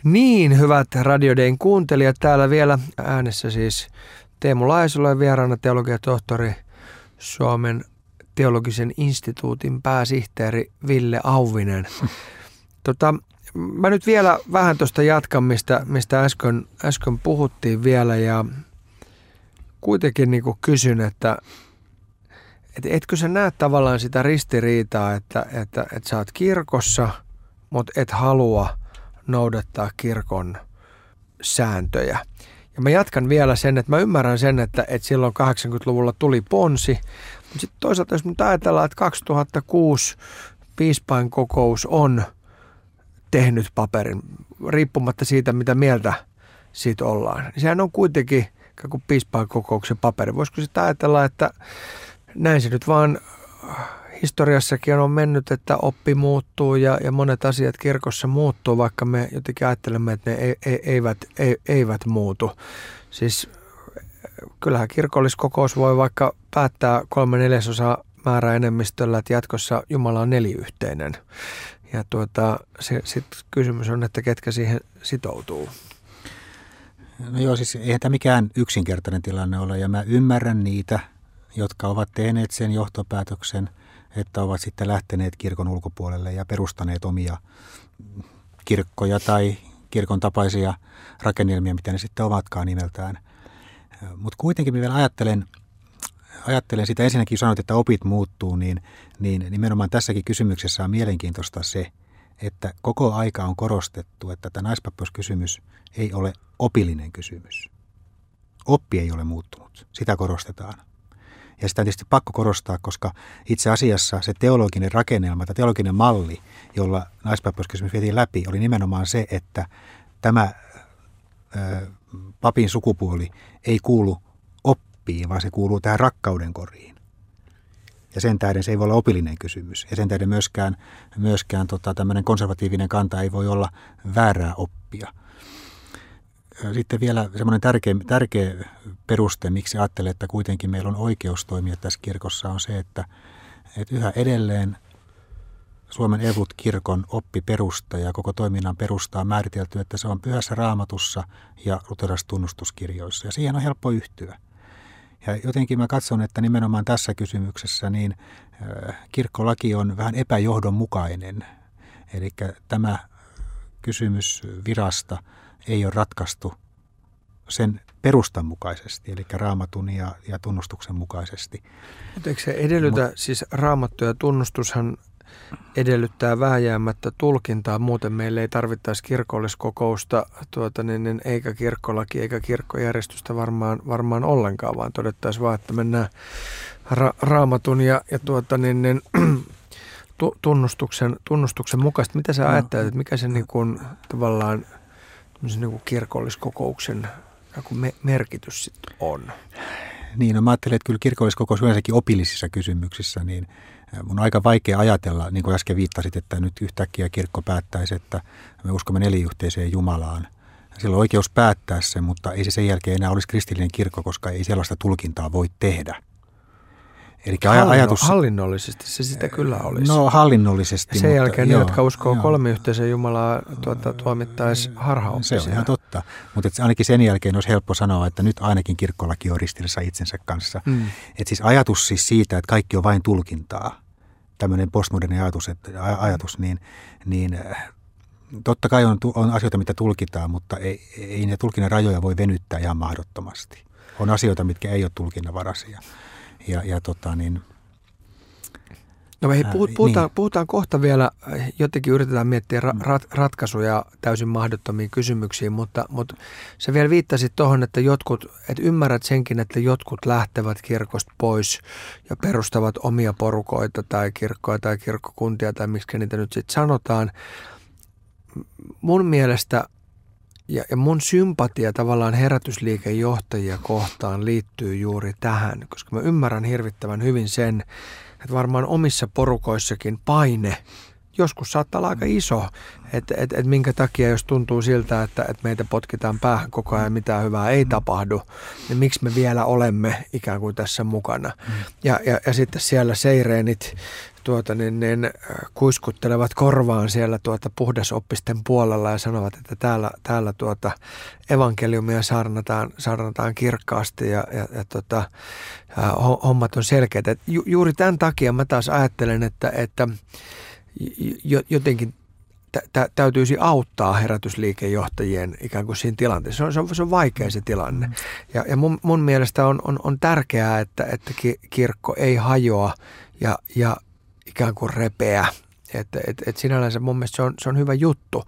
Niin, hyvät Radio Dayn kuuntelijat, täällä vielä äänessä siis Teemu Laisola ja vieraana teologiatohtori, Suomen teologisen instituutin pääsihteeri Ville Auvinen. Mä nyt vielä vähän tuosta jatkan, mistä äsken puhuttiin vielä, ja kuitenkin niin kuin kysyn, että etkö sä näe tavallaan sitä ristiriitaa, että sä oot kirkossa, mutta et halua noudattaa kirkon sääntöjä. Ja mä jatkan vielä sen, että mä ymmärrän sen, että silloin 80-luvulla tuli ponsi, mutta sitten toisaalta jos nyt ajatellaan, että 2006 piispainkokous on tehnyt paperin, riippumatta siitä, mitä mieltä siitä ollaan, niin sehän on kuitenkin kuin piispainkokouksen paperi. Voisiko sitä ajatella, että näin se nyt vaan historiassakin on mennyt, että oppi muuttuu ja monet asiat kirkossa muuttuu, vaikka me jotenkin ajattelemme, että ne eivät muutu. Siis kyllähän kirkolliskokous voi vaikka päättää 3/4 määräenemmistöllä, että jatkossa Jumala on neliyhteinen. Ja sitten kysymys on, että ketkä siihen sitoutuu. No joo, siis eihän tämä mikään yksinkertainen tilanne ole, ja mä ymmärrän niitä, jotka ovat tehneet sen johtopäätöksen, että ovat sitten lähteneet kirkon ulkopuolelle ja perustaneet omia kirkkoja tai kirkon tapaisia rakennelmia, mitä ne sitten ovatkaan nimeltään. Mutta kuitenkin minä vielä ajattelen sitä, ensinnäkin sanoit, että opit muuttuu, niin nimenomaan tässäkin kysymyksessä on mielenkiintoista se, että koko aika on korostettu, että tämä naispapeuskysymys ei ole opillinen kysymys. Oppi ei ole muuttunut, sitä korostetaan. Ja sitä on tietysti pakko korostaa, koska itse asiassa se teologinen rakennelma tai teologinen malli, jolla naispapeuskysymys vietiin läpi, oli nimenomaan se, että tämä papin sukupuoli ei kuulu oppiin, vaan se kuuluu tähän rakkauden koriin. Ja sen tähden se ei voi olla opillinen kysymys. Ja sen tähden myöskään tämmöinen konservatiivinen kanta ei voi olla väärää oppia. Sitten vielä semmoinen tärkeä peruste, miksi ajattelen, että kuitenkin meillä on oikeus toimia tässä kirkossa, on se, että yhä edelleen Suomen EVUT-kirkon oppiperusta ja koko toiminnan perusta on määritelty, että se on Pyhässä Raamatussa ja luterilaistunnustuskirjoissa. Ja siihen on helppo yhtyä. Ja jotenkin mä katson, että nimenomaan tässä kysymyksessä niin kirkkolaki on vähän epäjohdonmukainen. Eli tämä kysymys virasta ei ole ratkaistu sen perustan mukaisesti, eli Raamatun ja tunnustuksen mukaisesti. Mutta eikö se edellytä, siis Raamattu ja tunnustushan edellyttää vääjäämättä tulkintaa, muuten meille ei tarvittaisi kirkolliskokousta, eikä kirkkolaki eikä kirkkojärjestystä varmaan ollenkaan, vaan todettaisiin vaan, että mennään Raamatun ja tunnustuksen mukaisesti. Mitä sä ajattelet, että mikä se niin kuin, tavallaan niin kuin kirkolliskokouksen merkitys sitten on? Niin, no mä ajattelen, että kyllä kirkolliskokous yleensäkin opillisissa kysymyksissä, niin mun on aika vaikea ajatella, niin kuin äsken viittasit, että nyt yhtäkkiä kirkko päättäisi, että me uskomme neliyhteiseen Jumalaan. Sillä on oikeus päättää se, mutta ei se sen jälkeen enää olisi kristillinen kirkko, koska ei sellaista tulkintaa voi tehdä. Eli hallinnollisesti se sitä kyllä olisi. No hallinnollisesti. Sen jälkeen ne, jotka uskoo kolmiyhteiseen Jumalaa, tuomittaisi harhaoppisia. Se on ihan totta, mutta ainakin sen jälkeen olisi helppo sanoa, että nyt ainakin kirkkolaki on ristiriidassa itsensä kanssa. Et siis ajatus siis siitä, että kaikki on vain tulkintaa, tämmöinen postmoderni ajatus, niin totta kai on asioita, mitä tulkitaan, mutta ei ne tulkinnan rajoja voi venyttää ihan mahdottomasti. On asioita, mitkä ei ole tulkinnanvaraisia. No hei, puhutaan kohta vielä, jotenkin yritetään miettiä ratkaisuja täysin mahdottomiin kysymyksiin, mutta sä vielä viittasit tuohon, että ymmärrät senkin, että jotkut lähtevät kirkosta pois ja perustavat omia porukoita tai kirkkoja tai kirkkokuntia tai miksi niitä nyt sitten sanotaan. Mun mielestä ja mun sympatia tavallaan herätysliikejohtajia kohtaan liittyy juuri tähän, koska mä ymmärrän hirvittävän hyvin sen, että varmaan omissa porukoissakin paine joskus saattaa olla aika iso, että minkä takia jos tuntuu siltä, että meitä potkitaan päähän koko ajan, mitään hyvää ei tapahdu, niin miksi me vielä olemme ikään kuin tässä mukana. Ja sitten siellä seireenit kuiskuttelevat korvaan siellä puhdasoppisten puolella ja sanovat, että täällä evankeliumia saarnataan kirkkaasti ja hommat on selkeitä. Juuri tämän takia mä taas ajattelen, että jotenkin täytyisi auttaa herätysliikejohtajien ikään kuin siinä tilanteessa. Se on vaikea se tilanne. Ja mun mielestä on tärkeää, että kirkko ei hajoa ja ikään kuin repeä. Et sinällänsä mun mielestä se on hyvä juttu.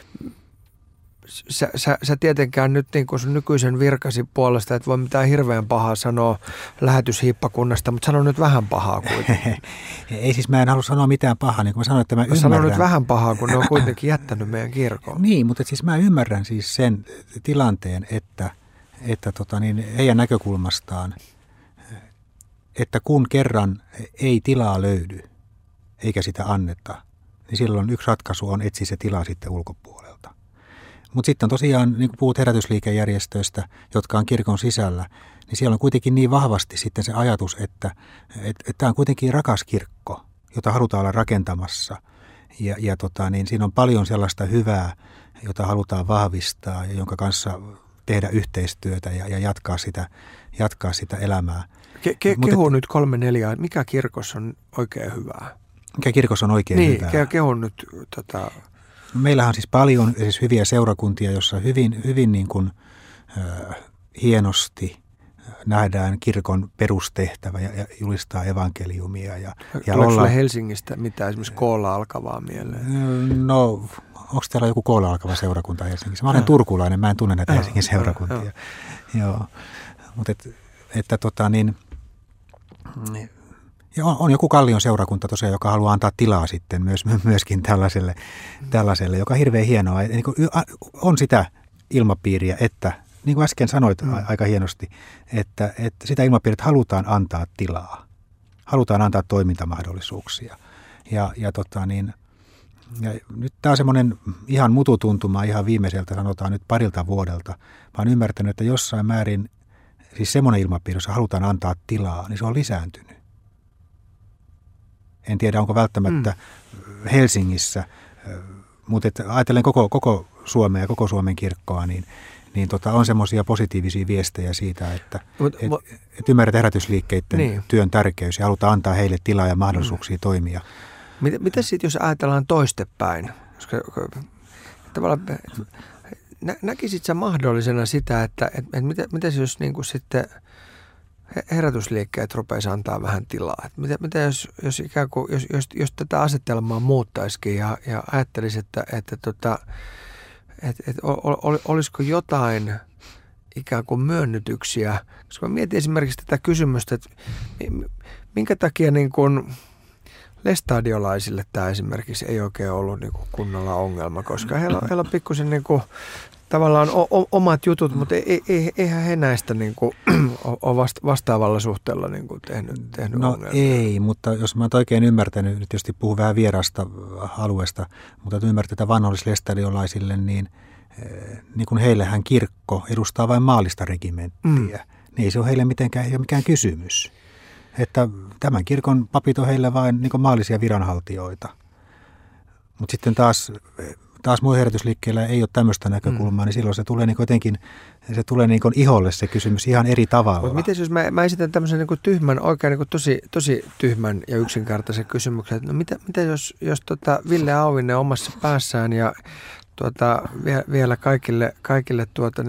Sä tietenkään nyt niin kuin sun nykyisen virkasi puolesta, että voi mitään hirveän pahaa sanoa lähetyshiippakunnasta, mutta sano nyt vähän pahaa kuitenkin. Ei siis, mä en halua sanoa mitään pahaa, niin kuin mä sanoin, että mä ymmärrän. Sano nyt vähän pahaa, kun ne on kuitenkin jättänyt meidän kirkon. Niin, mutta siis mä ymmärrän siis sen tilanteen, että heidän näkökulmastaan, että kun kerran ei tilaa löydy, eikä sitä anneta, niin silloin yksi ratkaisu on etsiä se tila sitten ulkopuolelta. Mutta sitten tosiaan, niin kuin puhut herätysliikejärjestöistä, jotka on kirkon sisällä, niin siellä on kuitenkin niin vahvasti sitten se ajatus, että tämä on kuitenkin rakas kirkko, jota halutaan olla rakentamassa. Ja niin siinä on paljon sellaista hyvää, jota halutaan vahvistaa ja jonka kanssa tehdä yhteistyötä ja jatkaa sitä elämää. Kehu nyt 3-4, mikä kirkossa on oikein hyvää? Mikä kirkossa on oikein hyvää? Niin, kehu nyt Meillähän on siis paljon siis hyviä seurakuntia, jossa hyvin niin kuin, hienosti nähdään kirkon perustehtävä ja julistaa evankeliumia. Tuleeko sulle Helsingistä mitään esimerkiksi koolla alkavaa mieleen? No, onko täällä joku koolla alkava seurakunta Helsingissä? Mä olen turkulainen, mä en tunne näitä Helsingin seurakuntia. Joo. Mutta ja on joku Kallion seurakunta tosiaan, joka haluaa antaa tilaa sitten myöskin tällaiselle, joka on hirveän hienoa. On sitä ilmapiiriä, että niin kuin äsken sanoit aika hienosti, että sitä ilmapiiriä, että halutaan antaa tilaa. Halutaan antaa toimintamahdollisuuksia. Ja nyt tämä on semmoinen ihan mututuntuma ihan viimeiseltä, sanotaan nyt parilta vuodelta. Mä oon ymmärtänyt, että jossain määrin siis semmoinen ilmapiiri, jossa halutaan antaa tilaa, niin se on lisääntynyt. En tiedä, onko välttämättä Helsingissä, mutta ajatellen koko Suomea ja koko Suomen kirkkoa, niin on semmoisia positiivisia viestejä siitä, että ymmärretään herätysliikkeiden työn tärkeys ja halutaan antaa heille tilaa ja mahdollisuuksia toimia. Mitä sitten, jos ajatellaan toistepäin? Koska tavallaan näkisit sä mahdollisena sitä, että mitä jos niin kuin sitten herätysliikkeet rupeisi antaa vähän tilaa? Että mitä jos ikään kuin, jos tätä asetelmaa muuttaisikin ja ajattelisi, että olisiko jotain ikään kuin myönnytyksiä? Koska mä mietin esimerkiksi tätä kysymystä, että minkä takia niin kuin lestadiolaisille tämä esimerkiksi ei oikein ollut niin kuin kunnolla ongelma, koska heillä on pikkusen niin kuin tavallaan omat jutut, mutta eihän he näistä niin kuin ole vastaavalla suhteella niin kuin tehnyt ongelmia. Ei, mutta jos mä oon oikein ymmärtänyt, nyt tietysti puhun vähän vieraasta alueesta, mutta ymmärtää, että vanhollislestadiolaisille, niin kuin heillehän kirkko edustaa vain maallista regimenttiä. Niin ei se ole heille mitenkään, ei ole mikään kysymys. Että tämän kirkon papit on heille vain niin kuin maallisia viranhaltijoita. Mutta sitten taas muilla herätysliikkeillä ei ole tämmöistä näkökulmaa, niin silloin se tulee niin jotenkin, se tulee niin iholle se kysymys ihan eri tavalla. Mutta miten jos mä esitän tämmöisen niin tyhmän, oikein niin tosi tyhmän ja yksinkertaisen kysymyksen, että no mitä jos Ville Auvinen omassa päässään ja vielä kaikille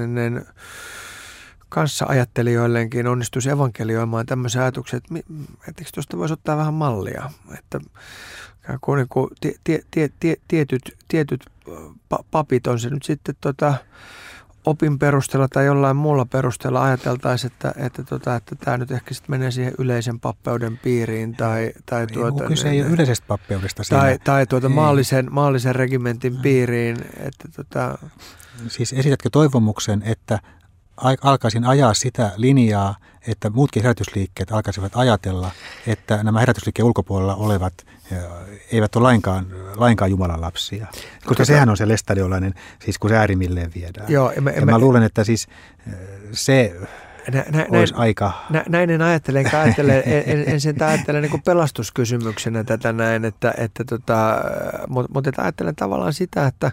kanssa-ajattelijoillekin onnistuisi evankelioimaan tämmöisen ajatuksen, että eikö tuosta voisi ottaa vähän mallia, että kun tietyt papit on se nyt sitten opin perusteella tai jollain muulla perusteella ajateltaisiin, että tämä nyt ehkä sitten menee siihen yleisen pappeuden piiriin tai kyse ei ole yleisestä pappeudesta tai maallisen regimentin piiriin, että Siis esitätkö toivomuksen, että alkaisin ajaa sitä linjaa, että muutkin herätysliikkeet alkaisivat ajatella, että nämä herätysliikkeen ulkopuolella olevat eivät ole lainkaan Jumalan lapsia. Koska sehän on se lestadiolainen, siis kun se äärimmilleen viedään. Joo, mä luulen, että siis se olisi aika... Näin en ajattele, enkä en sen ajattele niin kuin pelastuskysymyksenä tätä näin, mutta ajattelen tavallaan sitä, että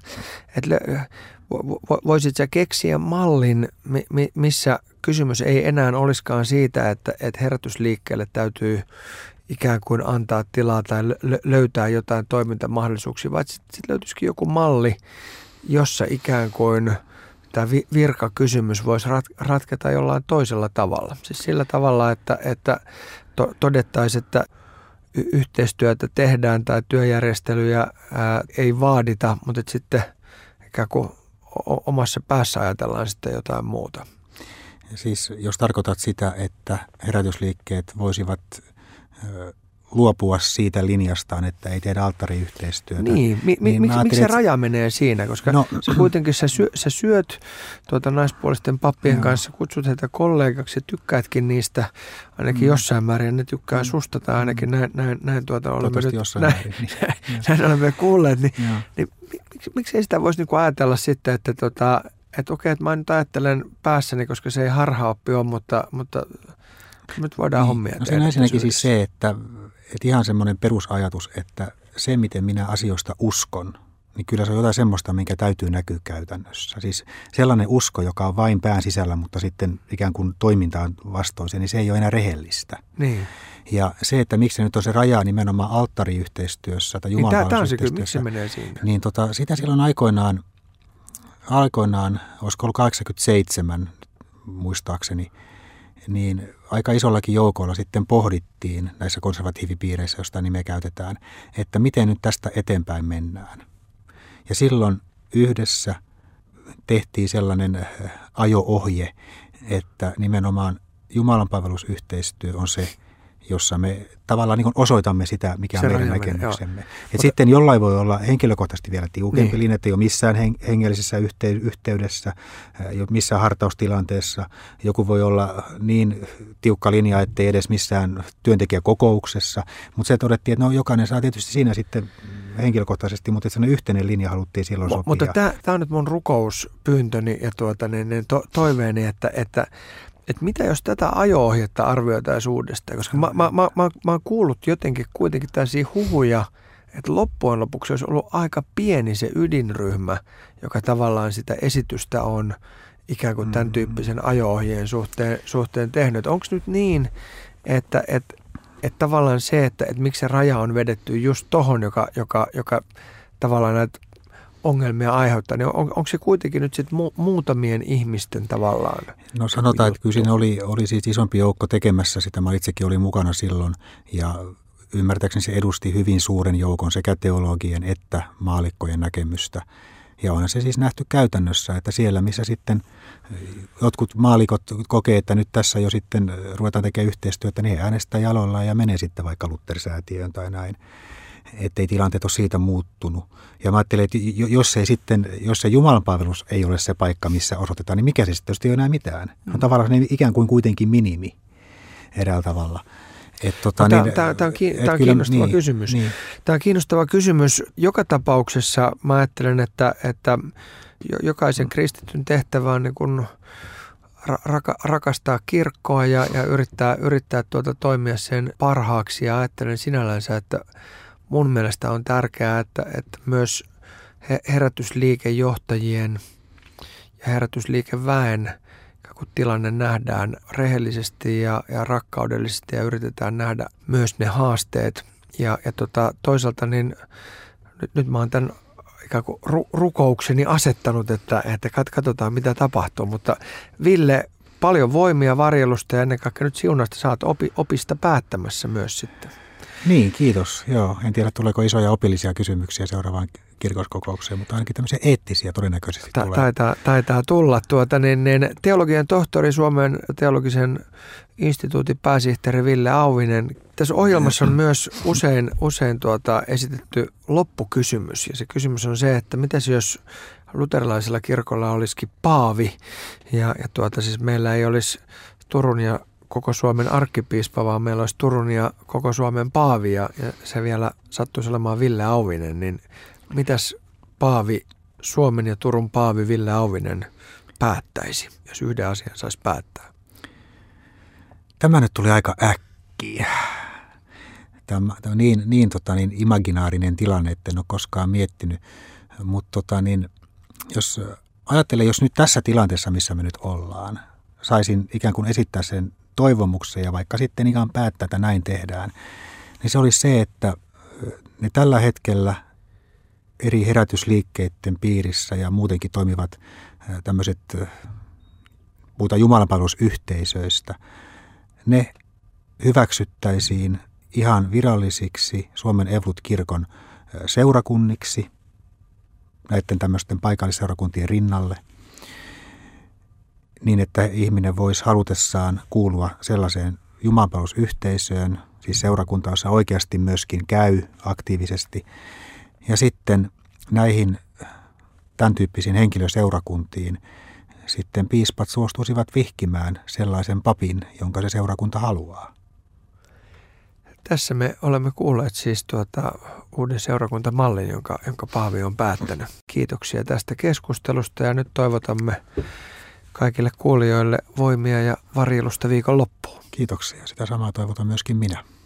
voisit sä keksiä mallin, missä kysymys ei enää olisikaan siitä, että herätysliikkeelle täytyy ikään kuin antaa tilaa tai löytää jotain toimintamahdollisuuksia, vaan sitten löytyisikin joku malli, jossa ikään kuin tämä virkakysymys voisi ratketa jollain toisella tavalla. Siis sillä tavalla, että todettaisiin, että yhteistyötä tehdään tai työjärjestelyjä ei vaadita, mutta että sitten ikään kuin omassa päässä ajatellaan sitten jotain muuta. Siis jos tarkoitat sitä, että herätysliikkeet voisivat luopua siitä linjastaan, että ei tehdä alttariyhteistyötä. Niin, miksi se raja menee siinä? Koska se kuitenkin sä syöt naispuolisten pappien kanssa, kutsut heitä kollegaksi ja tykkäätkin niistä ainakin jossain määrin. Ne tykkää susta tai ainakin näin olemme kuulleet. Niin miksi ei sitä voisi niinku ajatella sitten, että okei, että mä nyt ajattelen päässäni, koska se ei harhaoppi ole, mutta nyt voidaan hommia tehdä. Se on ensinnäkin siis se, että ihan semmoinen perusajatus, että se miten minä asioista uskon, niin kyllä se on jotain semmoista, minkä täytyy näkyä käytännössä. Siis sellainen usko, joka on vain pään sisällä, mutta sitten ikään kuin toimintaan vastoin, niin se ei ole enää rehellistä. Niin. Ja se, että miksi nyt on se raja nimenomaan alttariyhteistyössä tai jumalanpalvelusyhteistyössä. Miksi menee siinä? Niin sitä silloin aikoinaan, olisiko ollut 87 muistaakseni, niin aika isollakin joukolla sitten pohdittiin näissä konservatiivipiireissä, josta nimeä käytetään, että miten nyt tästä eteenpäin mennään. Ja silloin yhdessä tehtiin sellainen ajo-ohje, että nimenomaan jumalanpalvelusyhteistyö on se, jossa me tavallaan niin osoitamme sitä, mikä on meidän näkemyksemme. Sitten jollain voi olla henkilökohtaisesti vielä tiukempi linja, että ei ole missään hengellisessä yhteydessä, ei ole missään hartaustilanteessa. Joku voi olla niin tiukka linja, ettei edes missään työntekijäkokouksessa. Mutta se todettiin, että jokainen saa tietysti siinä sitten henkilökohtaisesti, mutta sellainen yhteinen linja haluttiin silloin sopia. Mutta tämä on nyt mun rukouspyyntöni ja toiveeni, että mitä jos tätä ajo-ohjetta arvioitaisiin uudestaan? Koska mä oon kuullut jotenkin kuitenkin tällaisia huhuja, että loppujen lopuksi olisi ollut aika pieni se ydinryhmä, joka tavallaan sitä esitystä on ikään kuin tämän tyyppisen ajo-ohjeen suhteen tehnyt. Onko nyt niin, että tavallaan se, että miksi se raja on vedetty just tohon, joka tavallaan näitä ongelmia aiheuttaa, niin onko se kuitenkin nyt sitten muutamien ihmisten tavallaan? No sanotaan, että kyllä siinä oli siis isompi joukko tekemässä sitä. Mä itsekin olin mukana silloin ja ymmärtääkseni se edusti hyvin suuren joukon sekä teologien että maallikkojen näkemystä. Ja onhan se siis nähty käytännössä, että siellä missä sitten jotkut maallikot kokee, että nyt tässä jo sitten ruvetaan tekemään yhteistyötä, niin he äänestää jaloillaan ja menee sitten vaikka Luther-säätiöön tai näin. Ettei tilanteet ole siitä muuttunut. Ja mä ajattelen, että jos se jumalanpalvelus ei ole se paikka, missä osoitetaan, niin mikä se sitten, jos ei ole enää mitään? On tavallaan ikään kuin kuitenkin minimi eräällä tavalla. Tämä on kiinnostava kysymys. Niin. Tämä on kiinnostava kysymys. Joka tapauksessa mä ajattelen, että jokaisen kristityn tehtävä on niin kuin rakastaa kirkkoa ja yrittää toimia sen parhaaksi. Ja ajattelen sinällänsä, että mun mielestä on tärkeää, että myös herätysliikejohtajien ja herätysliikeväen kun tilanne nähdään rehellisesti ja rakkaudellisesti ja yritetään nähdä myös ne haasteet. Ja toisaalta niin nyt mä oon tämän ikään kuin rukoukseni asettanut, että katsotaan mitä tapahtuu. Mutta Ville, paljon voimia varjelusta ja ennen kaikkea nyt siunasta saat opista päättämässä myös sitten. Niin, kiitos. Joo, en tiedä tuleeko isoja opillisia kysymyksiä seuraavaan kirkoskokoukseen, mutta ainakin tämmöisiä eettisiä todennäköisesti tulee. Taitaa tulla. Teologian tohtori, Suomen teologisen instituutin pääsihteeri Ville Auvinen. Tässä ohjelmassa on myös usein esitetty loppukysymys. Ja se kysymys on se, että mitäs jos luterilaisella kirkolla olisikin paavi ja siis meillä ei olisi Turun ja koko Suomen arkkipiispa, vaan meillä olisi Turun ja koko Suomen paavi ja se vielä sattuisi olemaan Ville Auvinen, niin mitäs paavi, Suomen ja Turun paavi Ville Auvinen päättäisi, jos yhden asian saisi päättää? Tämä nyt tuli aika äkkiä. Tämä on niin imaginaarinen tilanne, että en ole koskaan miettinyt. Mutta jos ajattelen, jos nyt tässä tilanteessa, missä me nyt ollaan, saisin ikään kuin esittää sen toivomuksen ja vaikka sitten ikään päättää, että näin tehdään, niin se olisi se, että ne tällä hetkellä eri herätysliikkeiden piirissä ja muutenkin toimivat tämmöiset, puhutaan jumalanpalvelusyhteisöistä, ne hyväksyttäisiin ihan virallisiksi Suomen Evankelisluterilainen-kirkon seurakunniksi näiden tämmöisten paikallisseurakuntien rinnalle, niin että ihminen voisi halutessaan kuulua sellaiseen jumalanpalvelusyhteisöön, siis seurakuntaan, jossa oikeasti myöskin käy aktiivisesti. Ja sitten näihin tämän tyyppisiin henkilöseurakuntiin sitten piispat suostuisivat vihkimään sellaisen papin, jonka se seurakunta haluaa. Tässä me olemme kuulleet siis uuden seurakuntamallin, jonka Paavi on päättänyt. Kiitoksia tästä keskustelusta ja nyt toivotamme kaikille kuulijoille voimia ja varjelusta viikon loppuun. Kiitoksia. Sitä samaa toivotan myöskin minä.